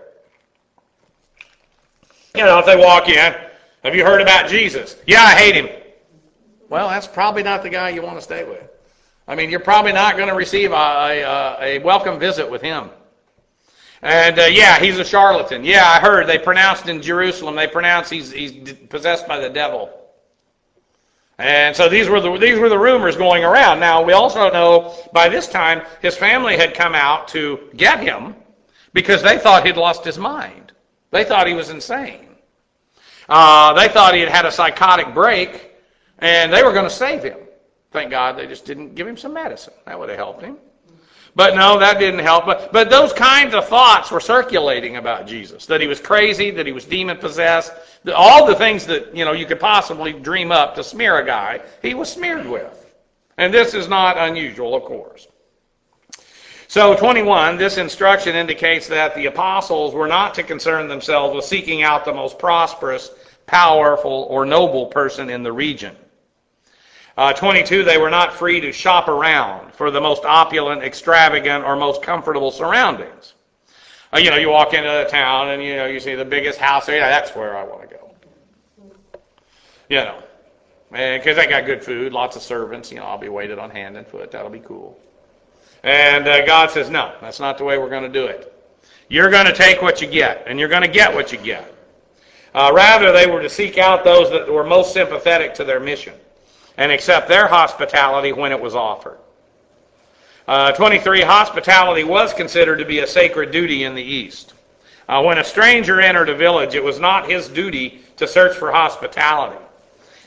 A: You know, if they walk in, have you heard about Jesus? Yeah, I hate him. Well, that's probably not the guy you want to stay with. I mean, you're probably not going to receive a, a, a welcome visit with him. And uh, yeah, he's a charlatan. Yeah, I heard they pronounced in Jerusalem, they pronounced he's, he's possessed by the devil. And so these were the these were the rumors going around. Now, we also know by this time his family had come out to get him because they thought he'd lost his mind. They thought he was insane. Uh, they thought he had had a psychotic break, and they were going to save him. Thank God they just didn't give him some medicine. That would have helped him. But no, that didn't help. But, but those kinds of thoughts were circulating about Jesus, that he was crazy, that he was demon-possessed, all the things that, you know, you could possibly dream up to smear a guy, he was smeared with. And this is not unusual, of course. So, twenty-one, this instruction indicates that the apostles were not to concern themselves with seeking out the most prosperous, powerful, or noble person in the region. Uh, twenty-two, they were not free to shop around for the most opulent, extravagant, or most comfortable surroundings. Uh, you know, you walk into the town and, you know, you see the biggest house there, yeah, that's where I want to go. You know, because they got good food, lots of servants, you know, I'll be waited on hand and foot, that'll be cool. And uh, God says, no, that's not the way we're going to do it. You're going to take what you get, and you're going to get what you get. Uh, rather, they were to seek out those that were most sympathetic to their mission and accept their hospitality when it was offered. Uh, twenty-three, hospitality was considered to be a sacred duty in the East. Uh, when a stranger entered a village, it was not his duty to search for hospitality.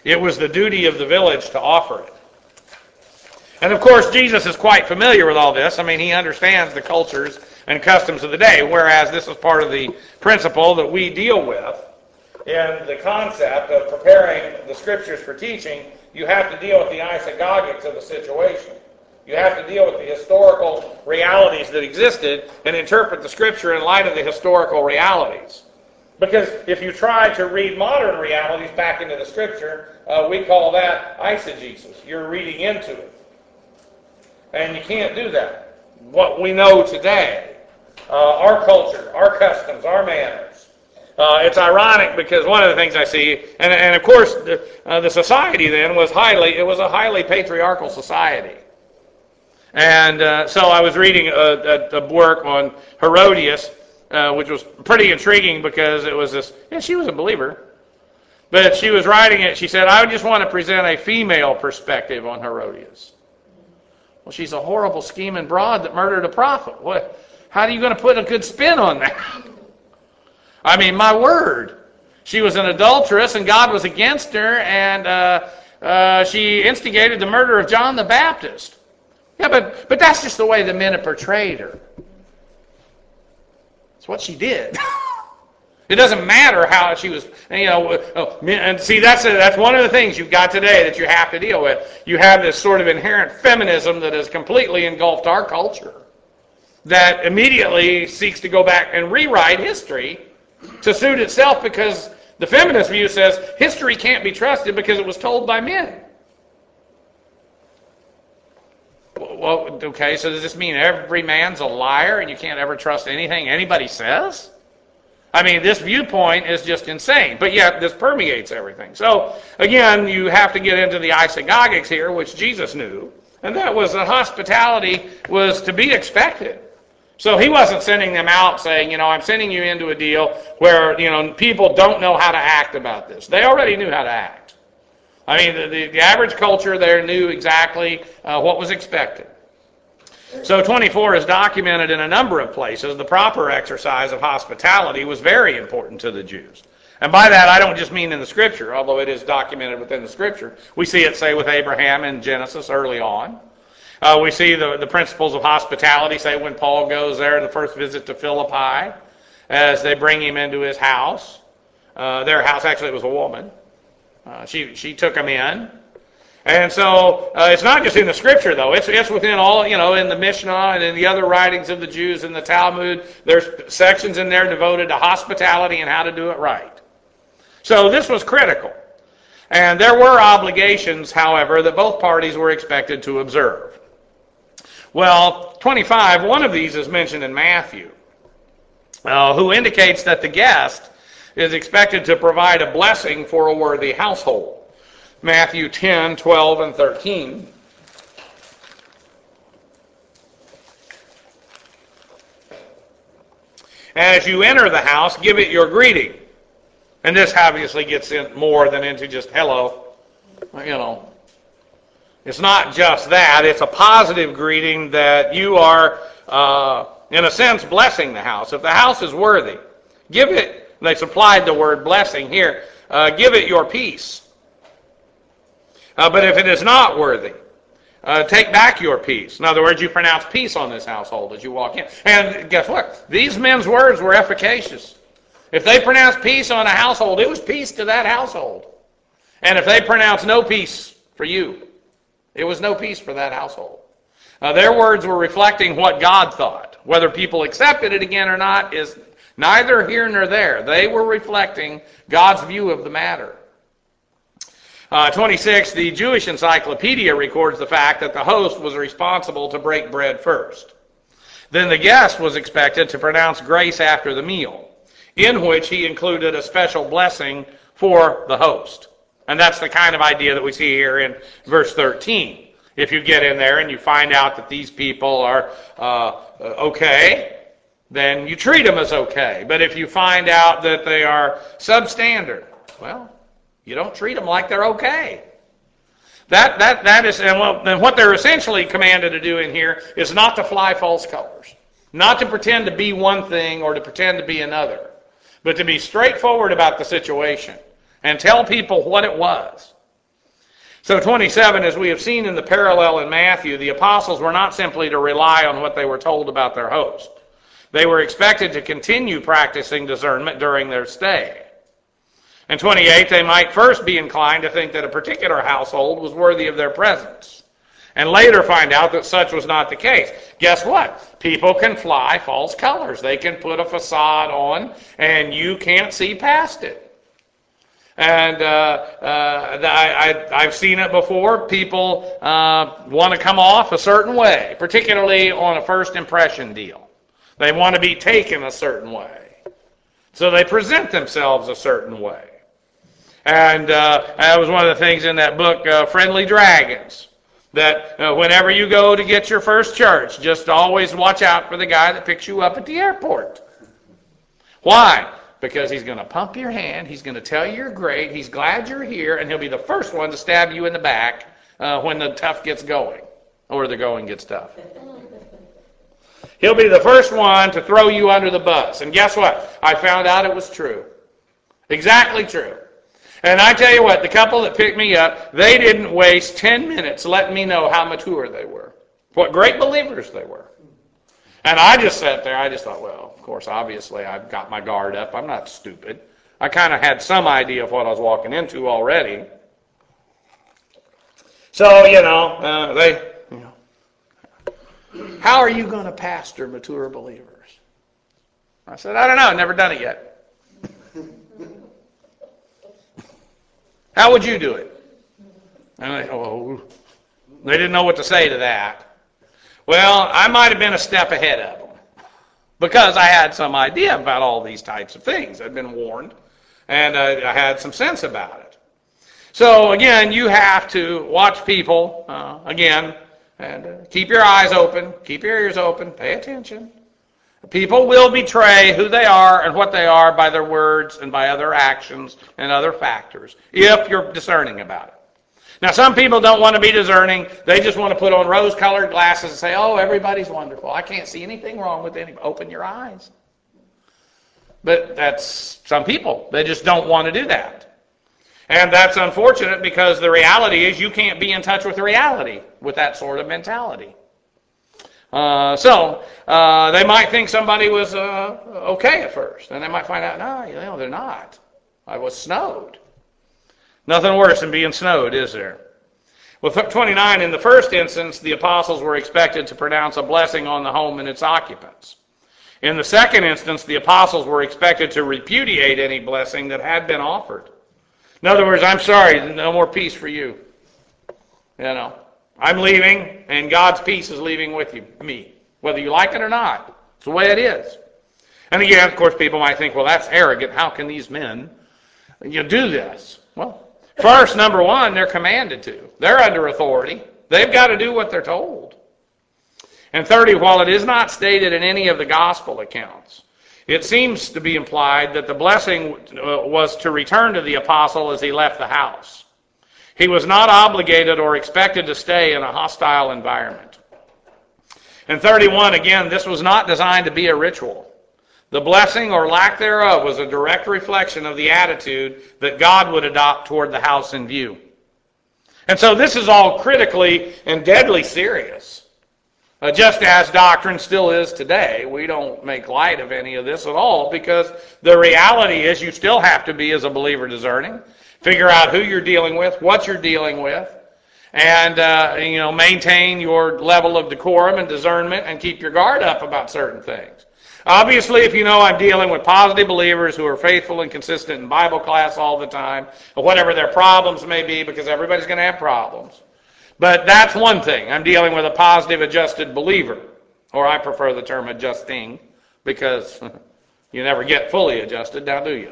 A: It was the duty of the village to offer it. And of course, Jesus is quite familiar with all this. I mean, he understands the cultures and customs of the day, whereas this is part of the principle that we deal with in the concept of preparing the Scriptures for teaching. You have to deal with the isagogics of the situation. You have to deal with the historical realities that existed and interpret the Scripture in light of the historical realities. Because if you try to read modern realities back into the Scripture, uh, we call that eisegesis. You're reading into it. And you can't do that. What we know today, uh, our culture, our customs, our manners. Uh, it's ironic because one of the things I see, and, and of course the, uh, the society then was highly, it was a highly patriarchal society. And uh, so I was reading a, a, a work on Herodias, uh, which was pretty intriguing because it was this, yeah, she was a believer. But she was writing it, she said, I just want to present a female perspective on Herodias. Well, she's a horrible scheming broad that murdered a prophet. What? How are you going to put a good spin on that? I mean, my word. She was an adulteress and God was against her, and uh, uh, she instigated the murder of John the Baptist. Yeah, but, but that's just the way the men have portrayed her. It's what she did. It doesn't matter how she was, you know, and see, that's a, that's one of the things you've got today that you have to deal with. You have this sort of inherent feminism that has completely engulfed our culture, that immediately seeks to go back and rewrite history to suit itself, because the feminist view says history can't be trusted because it was told by men. Well, okay, so does this mean every man's a liar and you can't ever trust anything anybody says? I mean, this viewpoint is just insane, but yet this permeates everything. So, again, you have to get into the isagogics here, which Jesus knew, and that was that hospitality was to be expected. So he wasn't sending them out saying, you know, I'm sending you into a deal where, you know, people don't know how to act about this. They already knew how to act. I mean, the, the, the average culture there knew exactly uh, what was expected. So twenty-four is documented in a number of places. The proper exercise of hospitality was very important to the Jews. And by that, I don't just mean in the Scripture, although it is documented within the Scripture. We see it, say, with Abraham in Genesis early on. Uh, we see the, the principles of hospitality, say, when Paul goes there, the first visit to Philippi, as they bring him into his house. Uh, their house, actually, it was a woman. Uh, she, she took him in. And so uh, it's not just in the Scripture, though. It's it's within all, you know, in the Mishnah and in the other writings of the Jews in the Talmud. There's sections in there devoted to hospitality and how to do it right. So this was critical. And there were obligations, however, that both parties were expected to observe. Well, twenty-five, one of these is mentioned in Matthew, uh, who indicates that the guest is expected to provide a blessing for a worthy household. Matthew ten, twelve, and thirteen. As you enter the house, give it your greeting. And this obviously gets in more than into just hello. You know, it's not just that. It's a positive greeting that you are, uh, in a sense, blessing the house. If the house is worthy, give it, they supplied the word blessing here, uh, give it your peace. Uh, but if it is not worthy, uh, take back your peace. In other words, you pronounce peace on this household as you walk in. And guess what? These men's words were efficacious. If they pronounced peace on a household, it was peace to that household. And if they pronounced no peace for you, it was no peace for that household. Uh, their words were reflecting what God thought. Whether people accepted it again or not is neither here nor there. They were reflecting God's view of the matter. Uh, twenty-six, the Jewish Encyclopedia records the fact that the host was responsible to break bread first. Then the guest was expected to pronounce grace after the meal, in which he included a special blessing for the host. And that's the kind of idea that we see here in verse thirteen. If you get in there and you find out that these people are uh, okay, then you treat them as okay. But if you find out that they are substandard, well, you don't treat them like they're okay. That that that is, and, well, and what they're essentially commanded to do in here is not to fly false colors, not to pretend to be one thing or to pretend to be another, but to be straightforward about the situation and tell people what it was. So twenty-seven, as we have seen in the parallel in Matthew, the apostles were not simply to rely on what they were told about their host. They were expected to continue practicing discernment during their stay. In twenty-eight, they might first be inclined to think that a particular household was worthy of their presence, and later find out that such was not the case. Guess what? People can fly false colors. They can put a facade on, and you can't see past it. And uh, uh, I, I, I've seen it before. People uh, want to come off a certain way, particularly on a first impression deal. They want to be taken a certain way. So they present themselves a certain way. And uh, that was one of the things in that book, uh, Friendly Dragons, that uh, whenever you go to get your first church, just always watch out for the guy that picks you up at the airport. Why? Because he's going to pump your hand, he's going to tell you you're great, he's glad you're here, and he'll be the first one to stab you in the back uh, when the tough gets going, or the going gets tough. He'll be the first one to throw you under the bus. And guess what? I found out it was true. Exactly true. And I tell you what, the couple that picked me up, they didn't waste ten minutes letting me know how mature they were. What great believers they were. And I just sat there, I just thought, well, of course, obviously, I've got my guard up. I'm not stupid. I kind of had some idea of what I was walking into already. So, you know, uh, they, you know, how are you going to pastor mature believers? I said, I don't know, I've never done it yet. How would you do it? And they, oh, they didn't know what to say to that. Well, I might have been a step ahead of them because I had some idea about all these types of things. I'd been warned, and uh, I had some sense about it. So, again, you have to watch people, uh, again, and uh, keep your eyes open, keep your ears open, pay attention. People will betray who they are and what they are by their words and by other actions and other factors, if you're discerning about it. Now, some people don't want to be discerning. They just want to put on rose-colored glasses and say, oh, everybody's wonderful. I can't see anything wrong with anybody. Open your eyes. But that's some people. They just don't want to do that. And that's unfortunate because the reality is you can't be in touch with the reality with that sort of mentality. Uh, so uh, they might think somebody was uh, okay at first. And they might find out, no, you know, they're not. I was snowed. Nothing worse than being snowed, is there? Well, twenty-nine, in the first instance, the apostles were expected to pronounce a blessing on the home and its occupants. In the second instance, the apostles were expected to repudiate any blessing that had been offered. In other words, I'm sorry, no more peace for you. You know, I'm leaving, and God's peace is leaving with you, me, whether you like it or not. It's the way it is. And again, of course, people might think, well, that's arrogant. How can these men you know, do this? Well, first, number one, they're commanded to. They're under authority. They've got to do what they're told. And thirty, while it is not stated in any of the gospel accounts, it seems to be implied that the blessing was to return to the apostle as he left the house. He was not obligated or expected to stay in a hostile environment. And thirty-one, again, this was not designed to be a ritual. The blessing or lack thereof was a direct reflection of the attitude that God would adopt toward the house in view. And so this is all critically and deadly serious. Uh, just as doctrine still is today, we don't make light of any of this at all because the reality is you still have to be, as a believer, discerning. Figure out who you're dealing with, what you're dealing with, and uh, you know, maintain your level of decorum and discernment and keep your guard up about certain things. Obviously, if you know I'm dealing with positive believers who are faithful and consistent in Bible class all the time, or whatever their problems may be, because everybody's going to have problems. But that's one thing. I'm dealing with a positive, adjusted believer. Or I prefer the term adjusting, because you never get fully adjusted, now do you?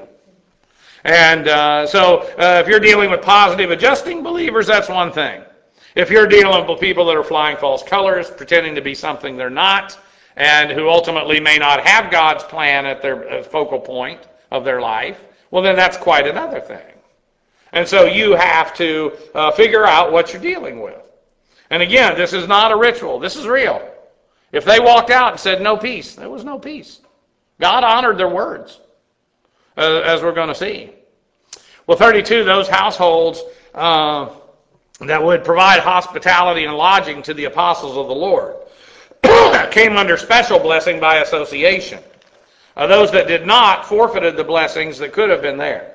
A: And uh, so uh, if you're dealing with positive, adjusting believers, that's one thing. If you're dealing with people that are flying false colors, pretending to be something they're not, and who ultimately may not have God's plan at their focal point of their life, well, then that's quite another thing. And so you have to uh, figure out what you're dealing with. And again, this is not a ritual. This is real. If they walked out and said no peace, there was no peace. God honored their words, uh, as we're going to see. Well, thirty-two, those households uh, that would provide hospitality and lodging to the apostles of the Lord came under special blessing by association. Uh, those that did not forfeited the blessings that could have been theirs.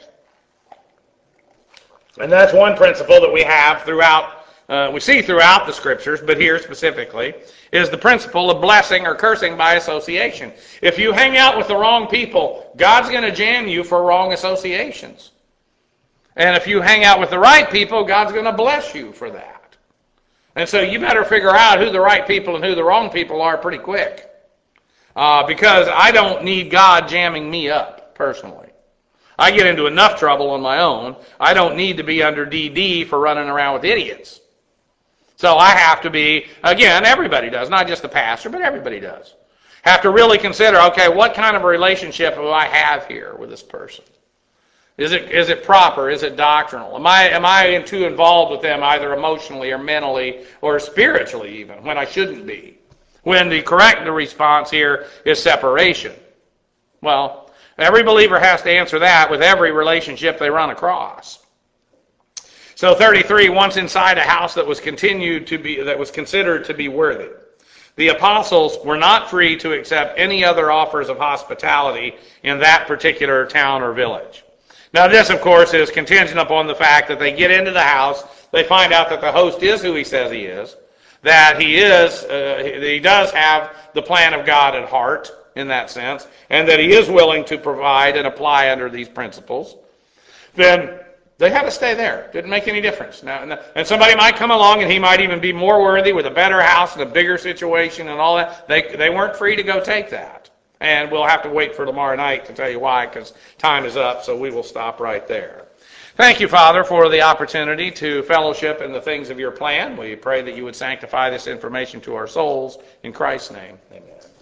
A: And that's one principle that we have throughout, uh, we see throughout the Scriptures, but here specifically, is the principle of blessing or cursing by association. If you hang out with the wrong people, God's going to jam you for wrong associations. And if you hang out with the right people, God's going to bless you for that. And so you better figure out who the right people and who the wrong people are pretty quick. Uh, because I don't need God jamming me up, personally. I get into enough trouble on my own. I don't need to be under D D for running around with idiots. So I have to be, again, everybody does, not just the pastor, but everybody does. Have to really consider, okay, what kind of a relationship do I have here with this person? Is it is it proper? Is it doctrinal? Am I am I too involved with them either emotionally or mentally or spiritually even when I shouldn't be? When the correct response here is separation. Well, every believer has to answer that with every relationship they run across. So thirty-three, once inside a house that was continued to be that was considered to be worthy. The apostles were not free to accept any other offers of hospitality in that particular town or village. Now this, of course, is contingent upon the fact that they get into the house, they find out that the host is who he says he is, that he is, uh, he does have the plan of God at heart in that sense, and that he is willing to provide and apply under these principles. Then they had to stay there. Didn't make any difference. Now, and somebody might come along and he might even be more worthy with a better house and a bigger situation and all that. They, they weren't free to go take that. And we'll have to wait for tomorrow night to tell you why, because time is up, so we will stop right there. Thank you, Father, for the opportunity to fellowship in the things of your plan. We pray that you would sanctify this information to our souls. In Christ's name, amen.